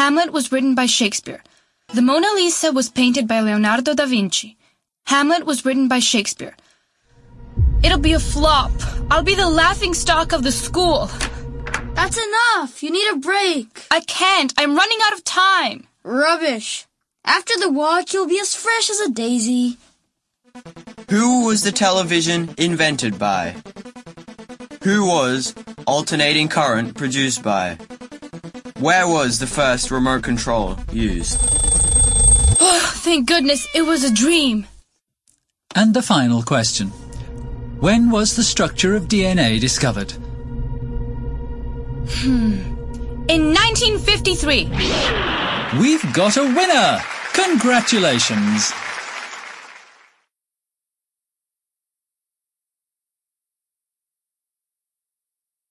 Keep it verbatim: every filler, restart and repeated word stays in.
Hamlet was written by Shakespeare. The Mona Lisa was painted by Leonardo da Vinci. Hamlet was written by Shakespeare. It'll be a flop. I'll be the laughingstock of the school. That's enough. You need a break. I can't. I'm running out of time. Rubbish. After the walk, you'll be as fresh as a daisy. Who was the television invented by? Who was alternating current produced by? Where was the first remote control used? Oh, thank goodness it was a dream. And the final question. When was the structure of D N A discovered? Hmm. In nineteen fifty-three. We've got a winner! Congratulations!